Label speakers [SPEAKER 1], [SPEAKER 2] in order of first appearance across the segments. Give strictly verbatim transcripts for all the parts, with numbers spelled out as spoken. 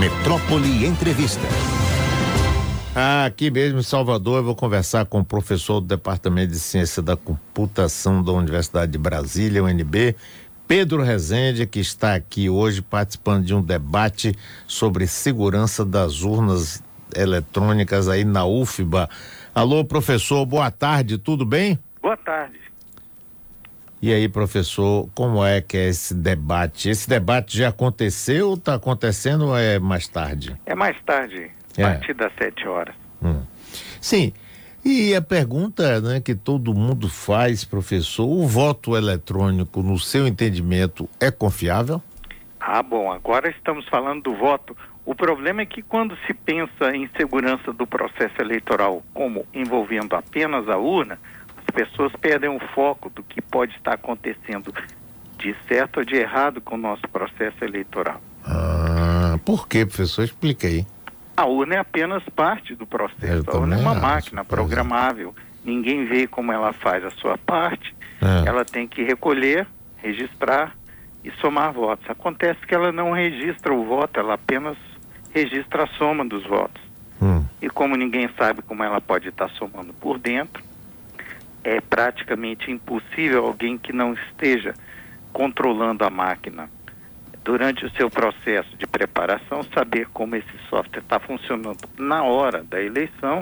[SPEAKER 1] Metrópole Entrevista.
[SPEAKER 2] Ah, aqui mesmo em Salvador eu vou conversar com o professor do Departamento de Ciência da Computação da Universidade de Brasília, U N B, Pedro Rezende, que está aqui hoje participando de um debate sobre segurança das urnas eletrônicas aí na U F B A. Alô, professor, boa tarde, tudo bem?
[SPEAKER 3] Boa tarde.
[SPEAKER 2] E aí, professor, como é que é esse debate? Esse debate já aconteceu ou está acontecendo ou é mais tarde?
[SPEAKER 3] É mais tarde, a
[SPEAKER 2] É.
[SPEAKER 3] partir das sete horas.
[SPEAKER 2] Hum. Sim, e a pergunta, né, que todo mundo faz, professor, o voto eletrônico, no seu entendimento, é confiável?
[SPEAKER 3] Ah, bom, agora estamos falando do voto. O problema é que quando se pensa em segurança do processo eleitoral como envolvendo apenas a urna, as pessoas perdem o foco do que pode estar acontecendo de certo ou de errado com o nosso processo eleitoral.
[SPEAKER 2] Ah, por quê, professor? Explica aí.
[SPEAKER 3] A urna é apenas parte do processo.
[SPEAKER 2] Eu
[SPEAKER 3] A urna é uma
[SPEAKER 2] também
[SPEAKER 3] máquina
[SPEAKER 2] acho,
[SPEAKER 3] programável. Ninguém vê como ela faz a sua parte.
[SPEAKER 2] É.
[SPEAKER 3] Ela tem que recolher, registrar e somar votos. Acontece que ela não registra o voto, ela apenas registra a soma dos votos.
[SPEAKER 2] Hum.
[SPEAKER 3] E como ninguém sabe como ela pode estar somando por dentro, é praticamente impossível alguém que não esteja controlando a máquina durante o seu processo de preparação saber como esse software está funcionando na hora da eleição.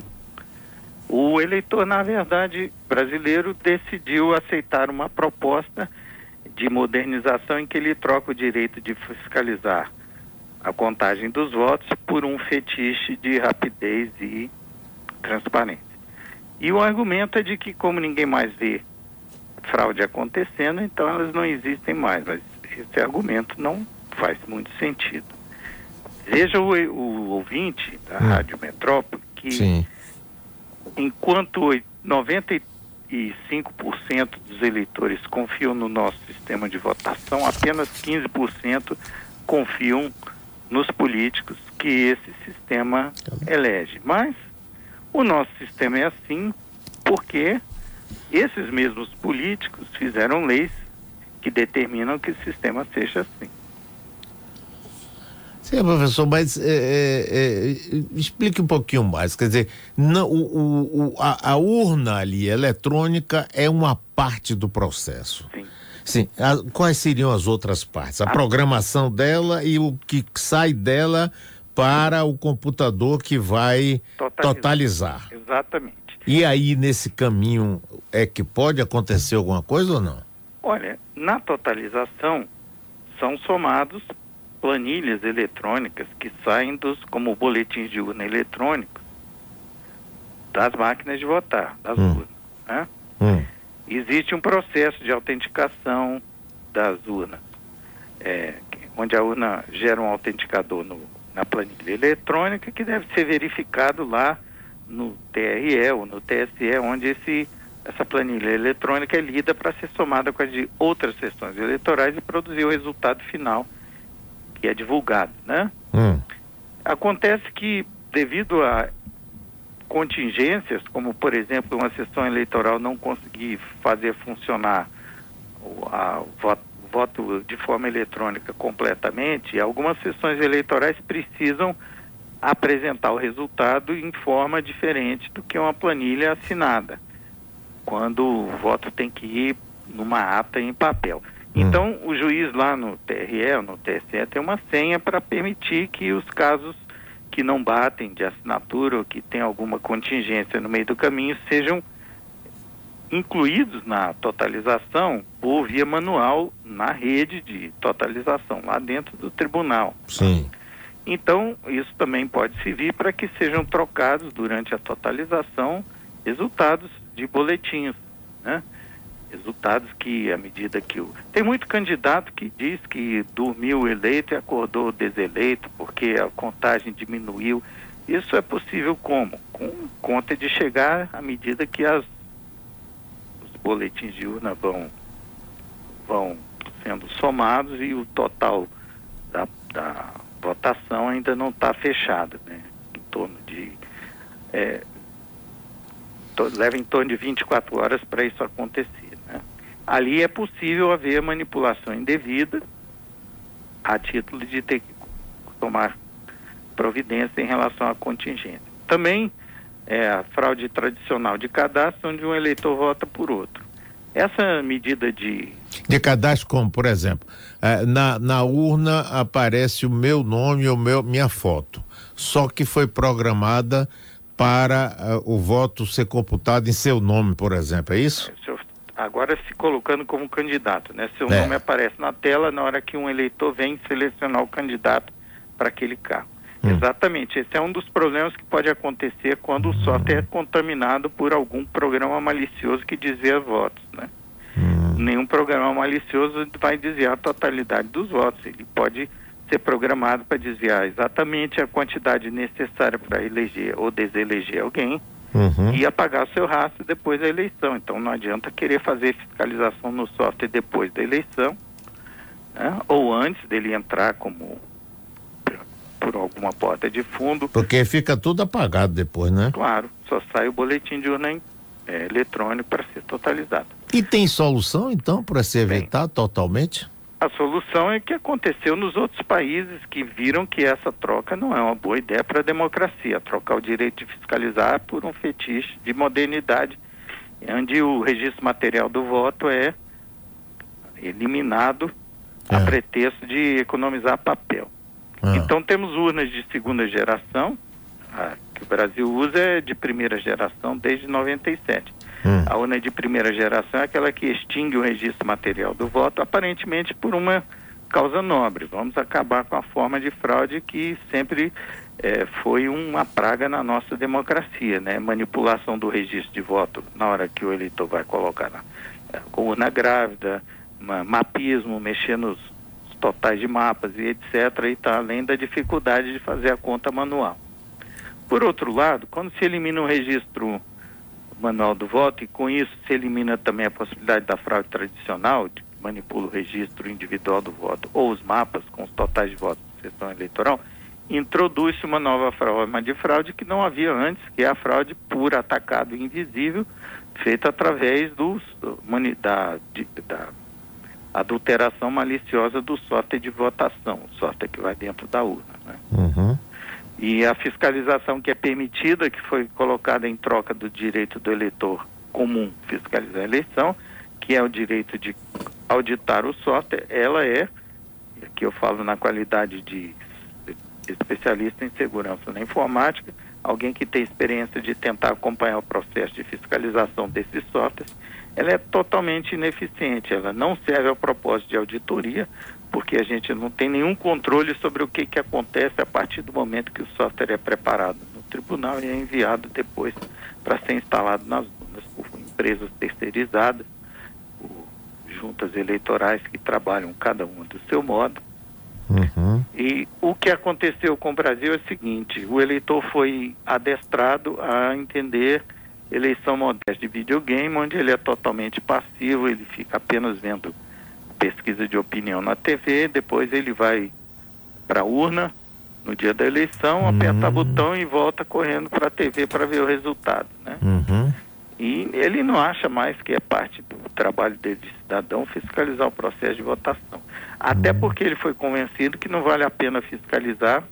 [SPEAKER 3] O eleitor, na verdade, brasileiro, decidiu aceitar uma proposta de modernização em que ele troca o direito de fiscalizar a contagem dos votos por um fetiche de rapidez e transparência. E o argumento é de que, como ninguém mais vê fraude acontecendo, então elas não existem mais. Mas esse argumento não faz muito sentido. Veja o, o ouvinte da hum. Rádio Metrópole que
[SPEAKER 2] Sim.
[SPEAKER 3] enquanto noventa e cinco por cento dos eleitores confiam no nosso sistema de votação, apenas quinze por cento confiam nos políticos que esse sistema elege. Mas o nosso sistema é assim porque esses mesmos políticos fizeram leis que determinam que o sistema seja assim.
[SPEAKER 2] Sim, professor, mas é, é, é, explique um pouquinho mais. Quer dizer, não, o, o, a, a urna ali eletrônica é uma parte do processo.
[SPEAKER 3] Sim.
[SPEAKER 2] Sim. A, quais seriam as outras partes? A, a programação dela e o que sai dela para o computador que vai totalizar. totalizar.
[SPEAKER 3] Exatamente.
[SPEAKER 2] E aí, nesse caminho, é que pode acontecer alguma coisa ou não?
[SPEAKER 3] Olha, na totalização são somados planilhas eletrônicas que saem dos, como boletins de urna eletrônicos das máquinas de votar, das
[SPEAKER 2] hum.
[SPEAKER 3] urnas, né?
[SPEAKER 2] Hum.
[SPEAKER 3] Existe um processo de autenticação das urnas, é, onde a urna gera um autenticador no, na planilha eletrônica que deve ser verificado lá no T R E ou no T S E, onde esse, essa planilha eletrônica é lida para ser somada com as de outras sessões eleitorais e produzir o resultado final que é divulgado, né?
[SPEAKER 2] Hum.
[SPEAKER 3] Acontece que, devido a contingências, como, por exemplo, uma sessão eleitoral não conseguir fazer funcionar o, a, o, voto, o voto de forma eletrônica completamente, algumas sessões eleitorais precisam apresentar o resultado em forma diferente do que uma planilha assinada, quando o voto tem que ir numa ata em papel. Então, o juiz lá no T R E ou no T S E tem uma senha para permitir que os casos que não batem de assinatura ou que tem alguma contingência no meio do caminho sejam incluídos na totalização por via manual na rede de totalização, lá dentro do tribunal.
[SPEAKER 2] Sim.
[SPEAKER 3] Então, isso também pode servir para que sejam trocados durante a totalização resultados de boletins, né? Resultados que, à medida que o... Tem muito candidato que diz que dormiu eleito e acordou deseleito porque a contagem diminuiu. Isso é possível como? Com conta de chegar à medida que as, os boletins de urna vão, vão sendo somados e o total da, da votação ainda não está fechado, né? Em torno de... É, to, leva em torno de vinte e quatro horas para isso acontecer. Ali é possível haver manipulação indevida a título de ter que tomar providência em relação à contingência. Também é a fraude tradicional de cadastro, onde um eleitor vota por outro. Essa medida de...
[SPEAKER 2] De cadastro como, por exemplo, eh, na, na urna aparece o meu nome ou meu, minha foto, só que foi programada para uh, o voto ser computado em seu nome, por exemplo, é isso?
[SPEAKER 3] É, agora se colocando como candidato, né? Seu
[SPEAKER 2] é.
[SPEAKER 3] nome aparece na tela na hora que um eleitor vem selecionar o candidato para aquele cargo. Hum. Exatamente, esse é um dos problemas que pode acontecer quando o software é contaminado por algum programa malicioso que desvia votos, né? Hum. Nenhum programa malicioso vai desviar a totalidade dos votos, ele pode ser programado para desviar exatamente a quantidade necessária para eleger ou deseleger alguém, uhum, e apagar o seu rastro depois da eleição. Então não adianta querer fazer fiscalização no software depois da eleição, né? Ou antes dele entrar como por alguma porta de fundo.
[SPEAKER 2] Porque fica tudo apagado depois, né?
[SPEAKER 3] Claro, só sai o boletim de urna é, eletrônico para ser totalizado.
[SPEAKER 2] E tem solução então para se evitar Bem, totalmente?
[SPEAKER 3] A solução é o que aconteceu nos outros países que viram que essa troca não é uma boa ideia para a democracia, trocar o direito de fiscalizar por um fetiche de modernidade, onde o registro material do voto é eliminado é. a pretexto de economizar papel. Ah. Então temos urnas de segunda geração, a que o Brasil usa é de primeira geração desde noventa e sete. Hum. A urna de primeira geração é aquela que extingue o registro material do voto, aparentemente por uma causa nobre. Vamos acabar com a forma de fraude que sempre eh, foi uma praga na nossa democracia, né? Manipulação do registro de voto na hora que o eleitor vai colocar na eh, com urna grávida, ma mapismo, mexer nos totais de mapas e etcétera. E tá além da dificuldade de fazer a conta manual. Por outro lado, quando se elimina o registro manual do voto, e com isso se elimina também a possibilidade da fraude tradicional, de que manipula o registro individual do voto, ou os mapas com os totais de votos da sessão eleitoral, introduz-se uma nova forma de fraude que não havia antes, que é a fraude por atacado invisível, feita através dos, da, de, da adulteração maliciosa do software de votação, o software que vai dentro da urna, né? Uhum. E a fiscalização que é permitida, que foi colocada em troca do direito do eleitor comum fiscalizar a eleição, que é o direito de auditar o software, ela é, aqui eu falo na qualidade de especialista em segurança na informática, alguém que tem experiência de tentar acompanhar o processo de fiscalização desses softwares, ela é totalmente ineficiente, ela não serve ao propósito de auditoria, porque a gente não tem nenhum controle sobre o que, que acontece a partir do momento que o software é preparado no tribunal e é enviado depois para ser instalado nas urnas por empresas terceirizadas, por juntas eleitorais que trabalham cada uma do seu modo. Uhum. E o que aconteceu com o Brasil é o seguinte: o eleitor foi adestrado a entender eleição modesta de videogame, onde ele é totalmente passivo, ele fica apenas vendo pesquisa de opinião na T V, depois ele vai para a urna no dia da eleição, uhum, aperta o botão e volta correndo para a T V para ver o resultado, né? Uhum. E ele não acha mais que é parte do trabalho dele de cidadão fiscalizar o processo de votação. Até uhum. porque ele foi convencido que não vale a pena fiscalizar.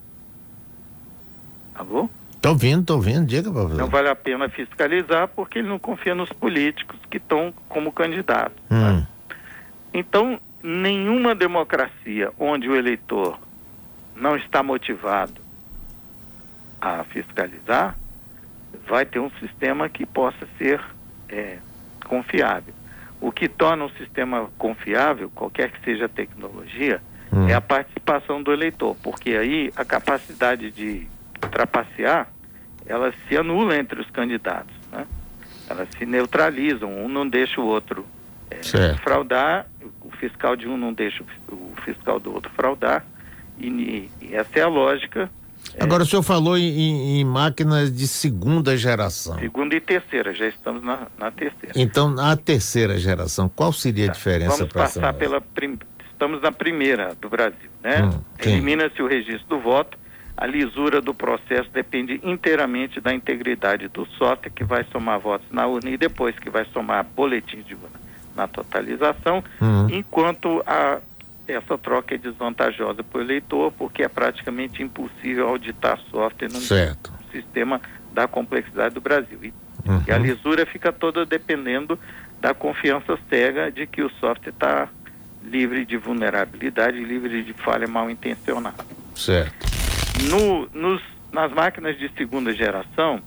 [SPEAKER 3] Alô?
[SPEAKER 2] Tô ouvindo, tô ouvindo, diga, professor.
[SPEAKER 3] Não vale a pena fiscalizar porque ele não confia nos políticos que estão como candidatos.
[SPEAKER 2] Hum.
[SPEAKER 3] Né? Então, nenhuma democracia onde o eleitor não está motivado a fiscalizar vai ter um sistema que possa ser é, confiável. O que torna um sistema confiável, qualquer que seja a tecnologia, hum. é a participação do eleitor, porque aí a capacidade de trapacear, ela se anula entre os candidatos, né? Elas se neutralizam, um não deixa o outro é, fraudar, o fiscal de um não deixa o fiscal do outro fraudar, e, e essa é a lógica.
[SPEAKER 2] Agora
[SPEAKER 3] é,
[SPEAKER 2] o senhor falou em, em máquinas de segunda geração.
[SPEAKER 3] Segunda e terceira, já estamos na, na terceira.
[SPEAKER 2] Então, na terceira geração, qual seria tá. a diferença para essa?
[SPEAKER 3] Vamos passar pela prim... estamos na primeira do Brasil, né? Hum, Elimina-se o registro do voto, a lisura do processo depende inteiramente da integridade do software, que vai somar votos na urna e depois que vai somar boletins de urna na totalização, uhum. enquanto a essa troca é desvantajosa para o eleitor, porque é praticamente impossível auditar software num
[SPEAKER 2] certo.
[SPEAKER 3] sistema da complexidade do Brasil. E,
[SPEAKER 2] uhum.
[SPEAKER 3] e a lisura fica toda dependendo da confiança cega de que o software está livre de vulnerabilidade, livre de falha mal intencionada.
[SPEAKER 2] Certo.
[SPEAKER 3] No, nos, nas máquinas de segunda geração,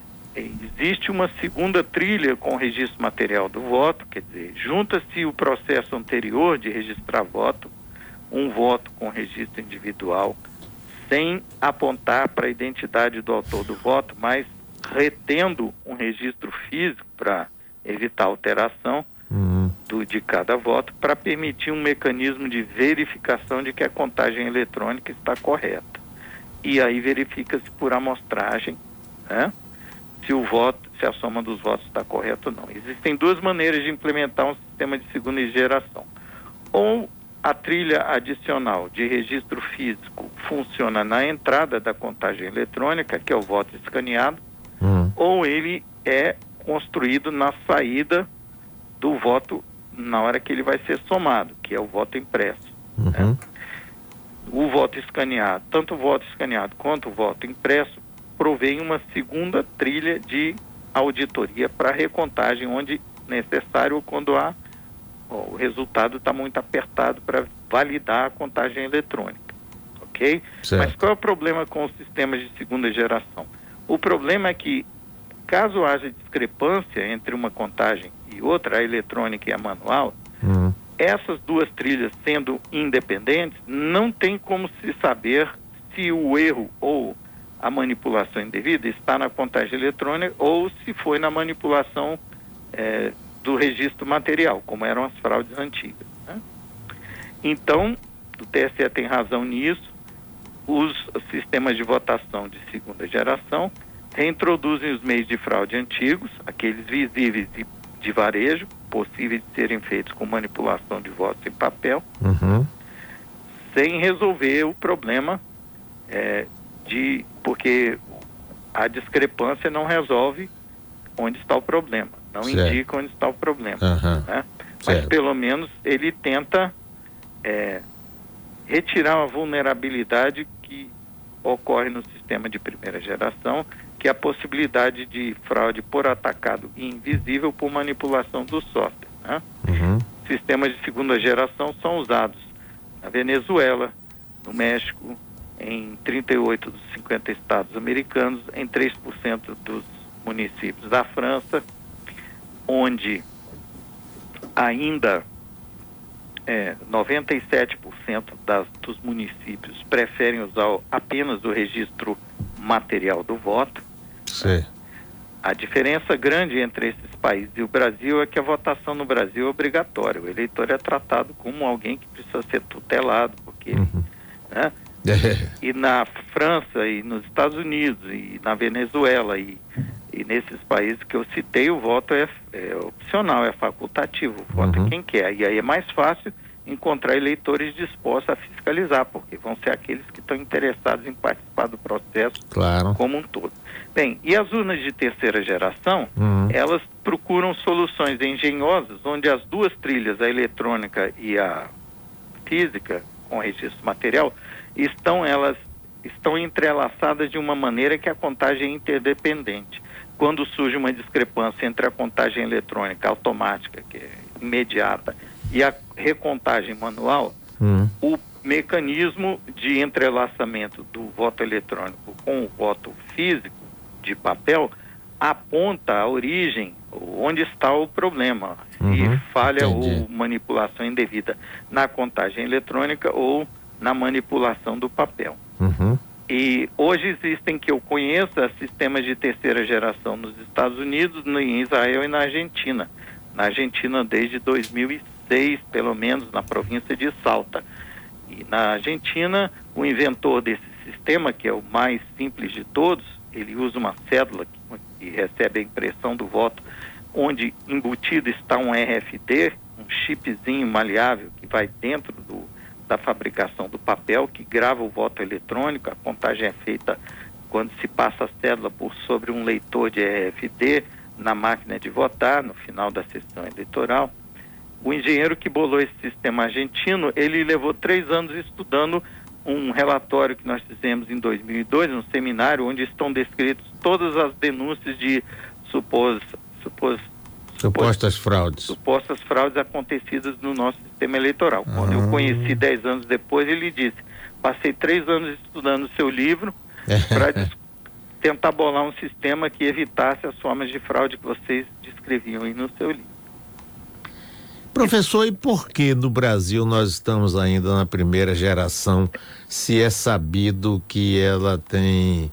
[SPEAKER 3] existe uma segunda trilha com o registro material do voto, quer dizer, junta-se o processo anterior de registrar voto, um voto com registro individual, sem apontar para a identidade do autor do voto, mas retendo um registro físico para evitar alteração
[SPEAKER 2] uhum.
[SPEAKER 3] do, de cada voto, para permitir um mecanismo de verificação de que a contagem eletrônica está correta. E aí verifica-se por amostragem, né? Se o voto, se a soma dos votos está correta ou não. Existem duas maneiras de implementar um sistema de segunda geração. Ou a trilha adicional de registro físico funciona na entrada da contagem eletrônica, que é o voto escaneado,
[SPEAKER 2] uhum.
[SPEAKER 3] ou ele é construído na saída do voto na hora que ele vai ser somado, que é o voto impresso.
[SPEAKER 2] Uhum.
[SPEAKER 3] Né? O voto escaneado, tanto o voto escaneado quanto o voto impresso, provém uma segunda trilha de auditoria para recontagem, onde necessário ou quando há, ó, o resultado está muito apertado para validar a contagem eletrônica, ok?
[SPEAKER 2] Certo.
[SPEAKER 3] Mas qual é o problema com os sistemas de segunda geração? O problema é que, caso haja discrepância entre uma contagem e outra, a eletrônica e a manual,
[SPEAKER 2] uhum.
[SPEAKER 3] essas duas trilhas sendo independentes, não tem como se saber se o erro ou a manipulação indevida está na contagem eletrônica ou se foi na manipulação é, do registro material, como eram as fraudes antigas, né? Então, o T S E tem razão nisso. Os sistemas de votação de segunda geração reintroduzem os meios de fraude antigos, aqueles visíveis de, de varejo, possíveis de serem feitos com manipulação de votos em papel,
[SPEAKER 2] uhum.
[SPEAKER 3] sem resolver o problema é, de, porque a discrepância não resolve onde está o problema, não
[SPEAKER 2] certo.
[SPEAKER 3] indica onde está o problema,
[SPEAKER 2] uhum.
[SPEAKER 3] né? Mas
[SPEAKER 2] certo.
[SPEAKER 3] pelo menos ele tenta é, retirar a vulnerabilidade que ocorre no sistema de primeira geração, que é a possibilidade de fraude por atacado invisível por manipulação do software, né?
[SPEAKER 2] Uhum.
[SPEAKER 3] Sistemas de segunda geração são usados na Venezuela, no México, em trinta e oito dos cinquenta estados americanos, em três por cento dos municípios da França, onde ainda é, noventa e sete por cento das, dos municípios preferem usar apenas o registro material do voto.
[SPEAKER 2] Sim.
[SPEAKER 3] A diferença grande entre esses países e o Brasil é que a votação no Brasil é obrigatória. O eleitor é tratado como alguém que precisa ser tutelado, porque
[SPEAKER 2] uhum.
[SPEAKER 3] né? E na França e nos Estados Unidos e na Venezuela e, e nesses países que eu citei, o voto é, é opcional, é facultativo, vota
[SPEAKER 2] uhum.
[SPEAKER 3] quem quer. E aí é mais fácil encontrar eleitores dispostos a fiscalizar, porque vão ser aqueles que estão interessados em participar do processo
[SPEAKER 2] claro.
[SPEAKER 3] Como um todo. Bem, e as urnas de terceira geração,
[SPEAKER 2] uhum.
[SPEAKER 3] elas procuram soluções engenhosas, onde as duas trilhas, a eletrônica e a física, com registro material, estão elas estão entrelaçadas de uma maneira que a contagem é interdependente. Quando surge uma discrepância entre a contagem eletrônica automática, que é imediata, e a recontagem manual,
[SPEAKER 2] uhum.
[SPEAKER 3] o mecanismo de entrelaçamento do voto eletrônico com o voto físico de papel aponta a origem, onde está o problema,
[SPEAKER 2] uhum.
[SPEAKER 3] e falha
[SPEAKER 2] Entendi.
[SPEAKER 3] ou manipulação indevida na contagem eletrônica ou na manipulação do papel.
[SPEAKER 2] Uhum.
[SPEAKER 3] E hoje existem, que eu conheça, sistemas de terceira geração nos Estados Unidos, no, em Israel e na Argentina. Na Argentina desde dois mil e seis, pelo menos, na província de Salta. E na Argentina, o inventor desse sistema, que é o mais simples de todos, ele usa uma cédula que, que recebe a impressão do voto, onde embutido está um R F D, um chipzinho maleável que vai dentro do, da fabricação do papel, que grava o voto eletrônico. A contagem é feita quando se passa a cédula por sobre um leitor de R F D na máquina de votar, no final da sessão eleitoral. O engenheiro que bolou esse sistema argentino, ele levou três anos estudando um relatório que nós fizemos em dois mil e dois, um seminário onde estão descritas todas as denúncias de supos, supos,
[SPEAKER 2] supostas supos, fraudes.
[SPEAKER 3] Supostas fraudes acontecidas no nosso sistema eleitoral. Ah. Quando eu conheci dez anos depois, ele disse, passei três anos estudando o seu livro para tentar bolar um sistema que evitasse as formas de fraude que vocês descreviam aí no seu livro.
[SPEAKER 2] Professor, e por que no Brasil nós estamos ainda na primeira geração, se é sabido que ela tem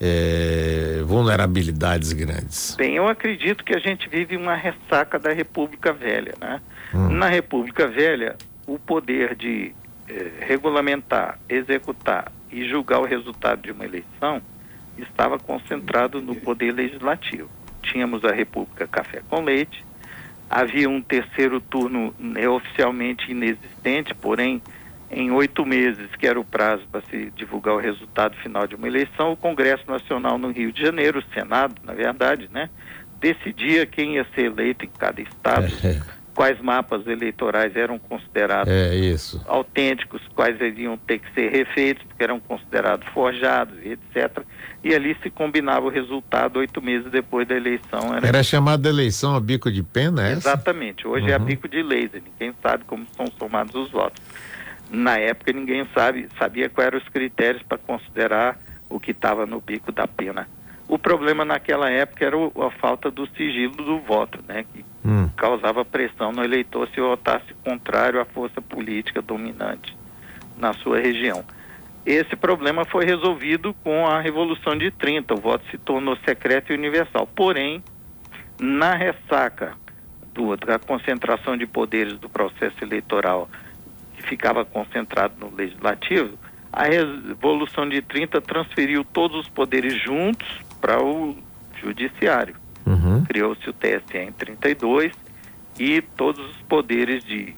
[SPEAKER 2] é, vulnerabilidades grandes?
[SPEAKER 3] Bem, eu acredito que a gente vive uma ressaca da República Velha, né? Hum. Na República Velha, o poder de eh, regulamentar, executar e julgar o resultado de uma eleição estava concentrado no poder legislativo. Tínhamos a República Café com Leite, havia um terceiro turno né, oficialmente inexistente, porém, em oito meses, que era o prazo para se divulgar o resultado final de uma eleição, o Congresso Nacional no Rio de Janeiro, o Senado, na verdade, né, decidia quem ia ser eleito em cada estado, é. quais mapas eleitorais eram considerados
[SPEAKER 2] é isso.
[SPEAKER 3] autênticos, quais iriam ter que ser refeitos, porque eram considerados forjados, etcétera. E ali se combinava o resultado oito meses depois da eleição.
[SPEAKER 2] Era, era chamada eleição a bico de pena, é essa?
[SPEAKER 3] Exatamente. Hoje uhum. é a bico de laser. Ninguém sabe como são somados os votos. Na época, ninguém sabe, sabia quais eram os critérios para considerar o que estava no bico da pena. O problema naquela época era o, a falta do sigilo do voto, né? Que hum. causava pressão no eleitor se votasse contrário à força política dominante na sua região. Esse problema foi resolvido com a Revolução de trinta, o voto se tornou secreto e universal. Porém, na ressaca do, da concentração de poderes do processo eleitoral, que ficava concentrado no legislativo, a Revolução de trinta transferiu todos os poderes juntos para o judiciário. Uhum. Criou-se o T S E em trinta e dois e todos os poderes de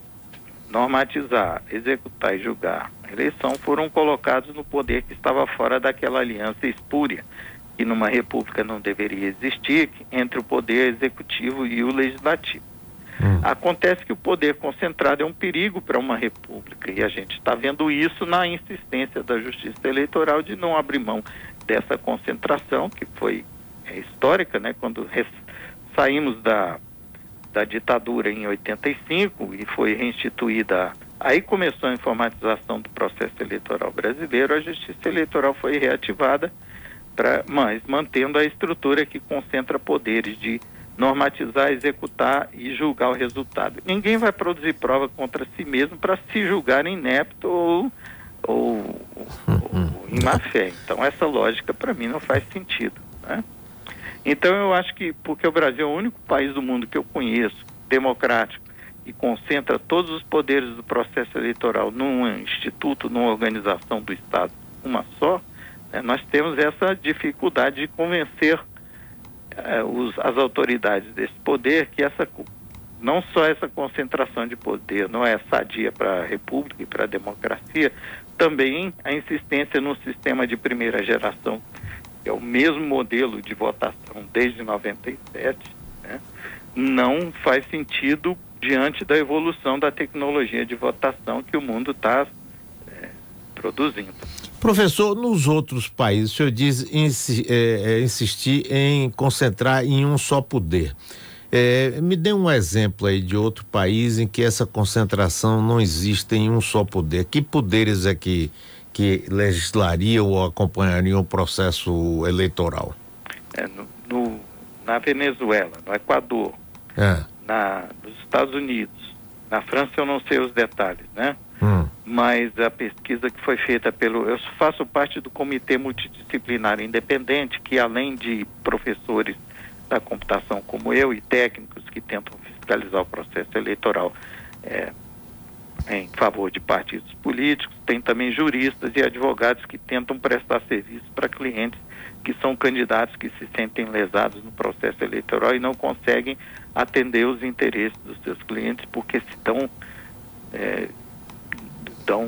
[SPEAKER 3] normatizar, executar e julgar a eleição foram colocados no poder que estava fora daquela aliança espúria, que numa república não deveria existir, entre o poder executivo e o legislativo. Hum. Acontece que o poder concentrado é um perigo para uma república e a gente está vendo isso na insistência da Justiça Eleitoral de não abrir mão dessa concentração, que foi é, histórica, né? Quando res, saímos da da ditadura em oitenta e cinco e foi reinstituída, aí começou a informatização do processo eleitoral brasileiro, a Justiça Eleitoral foi reativada, pra, mas mantendo a estrutura que concentra poderes de normatizar, executar e julgar o resultado. Ninguém vai produzir prova contra si mesmo para se julgar inepto ou, ou, ou em má fé. Então essa lógica para mim não faz sentido, né? Então eu acho que, porque o Brasil é o único país do mundo que eu conheço, democrático, e concentra todos os poderes do processo eleitoral num instituto, numa organização do Estado, uma só, né, nós temos essa dificuldade de convencer eh, os, as autoridades desse poder que essa, não só essa concentração de poder não é sadia para a República e para a democracia, também a insistência num sistema de primeira geração, é o mesmo modelo de votação desde noventa e sete, né? Não faz sentido diante da evolução da tecnologia de votação que o mundo está é, produzindo.
[SPEAKER 2] Professor, nos outros países, o senhor diz insi, é, é, insistir em concentrar em um só poder. É, me dê um exemplo aí de outro país em que essa concentração não existe em um só poder. Que poderes é que que legislariam ou acompanhariam o processo eleitoral?
[SPEAKER 3] É, no, no, na Venezuela, no Equador, é. na, nos Estados Unidos, na França eu não sei os detalhes, né? Hum. Mas a pesquisa que foi feita pelo... Eu faço parte do Comitê Multidisciplinar Independente, que além de professores da computação como eu e técnicos que tentam fiscalizar o processo eleitoral, é, em favor de partidos políticos, tem também juristas e advogados que tentam prestar serviço para clientes que são candidatos que se sentem lesados no processo eleitoral e não conseguem atender os interesses dos seus clientes porque se dão, é, dão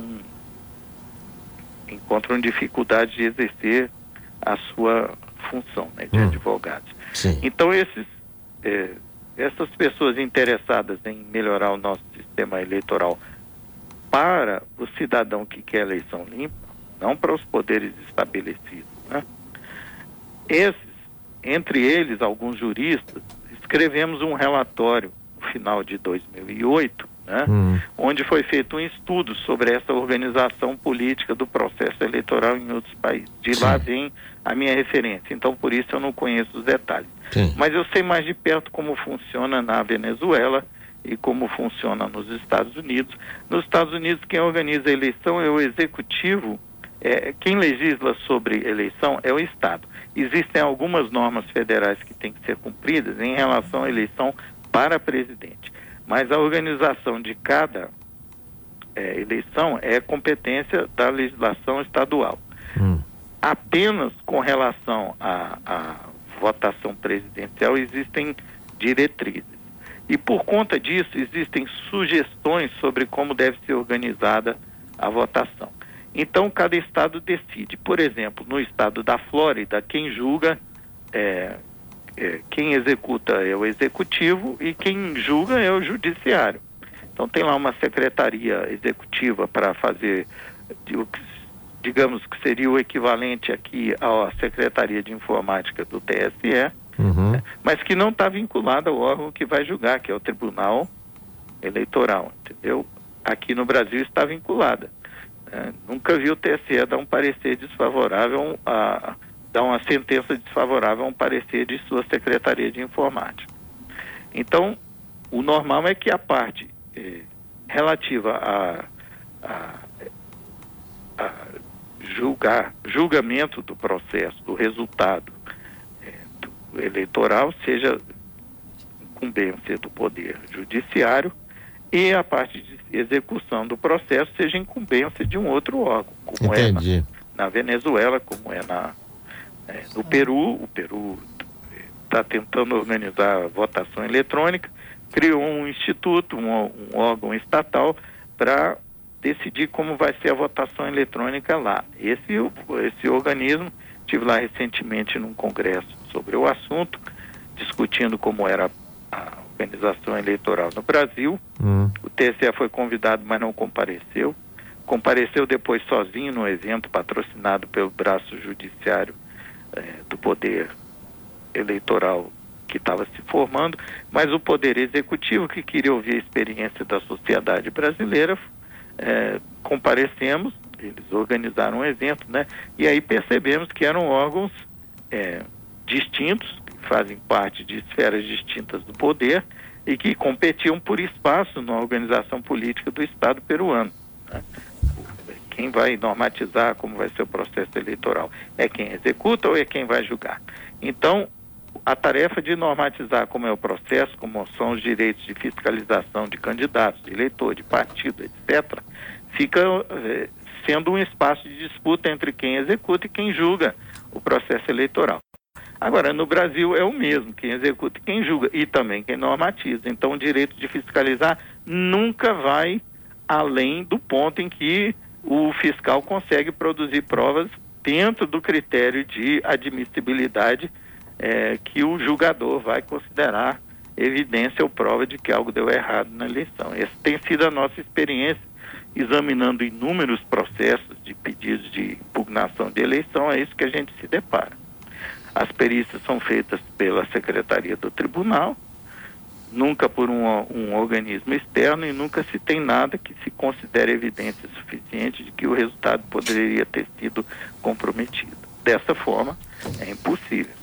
[SPEAKER 3] encontram dificuldade de exercer a sua função, né, de hum. advogados.
[SPEAKER 2] Sim.
[SPEAKER 3] Então esses é, essas pessoas interessadas em melhorar o nosso sistema eleitoral para o cidadão que quer eleição limpa, não para os poderes estabelecidos, né? Esses, entre eles, alguns juristas, escrevemos um relatório no final de dois mil e oito, né? Hum. Onde foi feito um estudo sobre essa organização política do processo eleitoral em outros países. De Sim. lá vem a minha referência, então por isso eu não conheço os detalhes. Sim. Mas eu sei mais de perto como funciona na Venezuela e como funciona nos Estados Unidos. Nos Estados Unidos, quem organiza a eleição é o executivo, é, quem legisla sobre eleição é o Estado. Existem algumas normas federais que têm que ser cumpridas em relação à eleição para presidente, mas a organização de cada é, eleição é competência da legislação estadual. Hum. Apenas com relação à, à votação presidencial existem diretrizes. E por conta disso, existem sugestões sobre como deve ser organizada a votação. Então, cada estado decide. Por exemplo, no estado da Flórida, quem julga, é, é, quem executa é o executivo e quem julga é o judiciário. Então, tem lá uma secretaria executiva para fazer, digamos que seria o equivalente aqui à Secretaria de Informática do T S E, Uhum. né, mas que não está vinculada ao órgão que vai julgar, que é o Tribunal Eleitoral, entendeu? Aqui no Brasil está vinculada. É, nunca vi o T S E dar um parecer desfavorável, a, dar uma sentença desfavorável a um parecer de sua Secretaria de Informática. Então, o normal é que a parte eh, relativa a, a, a julgar, julgamento do processo, do resultado eleitoral, seja incumbência do Poder Judiciário, e a parte de execução do processo seja incumbência de um outro órgão, como Entendi. é na, na Venezuela, como é na, é, no Peru. O Peru está tentando organizar a votação eletrônica, criou um instituto, um, um órgão estatal para decidir como vai ser a votação eletrônica lá. Esse, esse organismo, estive lá recentemente num congresso sobre o assunto, discutindo como era a organização eleitoral no Brasil. Hum. O T S E foi convidado, mas não compareceu. Compareceu depois sozinho no evento patrocinado pelo braço judiciário eh, do Poder Eleitoral que estava se formando, mas o Poder Executivo, que queria ouvir a experiência da sociedade brasileira, eh, comparecemos, eles organizaram um evento, né? E aí percebemos que eram órgãos eh, distintos, que fazem parte de esferas distintas do poder e que competiam por espaço na organização política do Estado peruano, né? Quem vai normatizar como vai ser o processo eleitoral? É quem executa ou é quem vai julgar? Então, a tarefa de normatizar como é o processo, como são os direitos de fiscalização de candidatos, de eleitor, de partido, etcétera, fica eh, sendo um espaço de disputa entre quem executa e quem julga o processo eleitoral. Agora, no Brasil é o mesmo, quem executa e quem julga, e também quem normatiza. Então, o direito de fiscalizar nunca vai além do ponto em que o fiscal consegue produzir provas dentro do critério de admissibilidade é, que o julgador vai considerar evidência ou prova de que algo deu errado na eleição. Essa tem sido a nossa experiência, examinando inúmeros processos de pedidos de impugnação de eleição, é isso que a gente se depara. As perícias são feitas pela Secretaria do Tribunal, nunca por um, um organismo externo, e nunca se tem nada que se considere evidência suficiente de que o resultado poderia ter sido comprometido. Dessa forma, é impossível.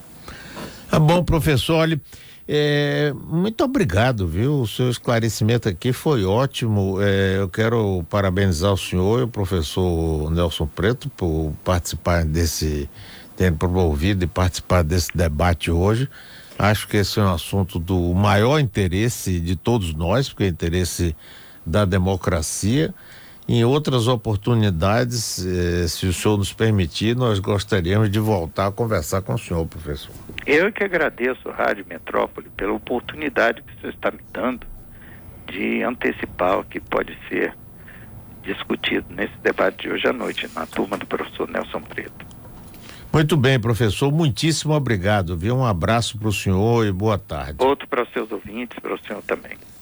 [SPEAKER 2] Ah, bom, professor, olha, é, muito obrigado, viu? O seu esclarecimento aqui foi ótimo. É, eu quero parabenizar o senhor e o professor Nelson Preto por participar desse, ter promovido e participar desse debate hoje. Acho que esse é um assunto do maior interesse de todos nós, porque é interesse da democracia. Em outras oportunidades, eh, se o senhor nos permitir, nós gostaríamos de voltar a conversar com o senhor, professor.
[SPEAKER 3] Eu que agradeço, Rádio Metrópole, pela oportunidade que o senhor está me dando de antecipar o que pode ser discutido nesse debate de hoje à noite, na turma do professor Nelson Preto.
[SPEAKER 2] Muito bem, professor, muitíssimo obrigado, viu? Um abraço para o senhor e boa tarde.
[SPEAKER 3] Outro para os seus ouvintes, para o senhor também.